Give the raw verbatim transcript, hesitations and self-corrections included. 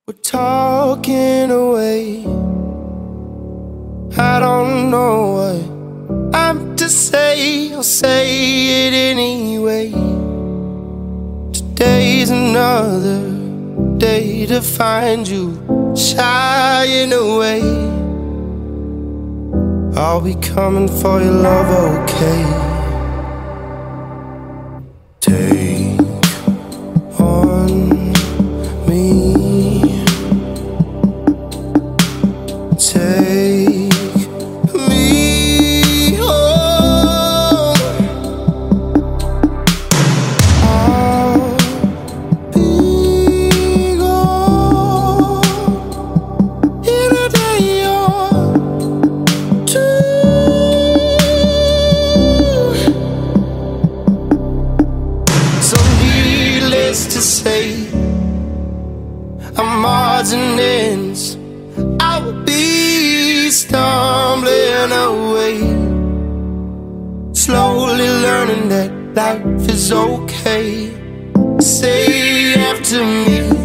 We're talking away. I don't know what I'm to say. I'll say it anyway. Today's another day to find you shying away. I'll be coming for your love, okay? Take on me. Take me home. I'll be gone in a day or two. So needless to say, I'm odds and ends. I will be stumbling away, slowly learning that life is okay. Say after me.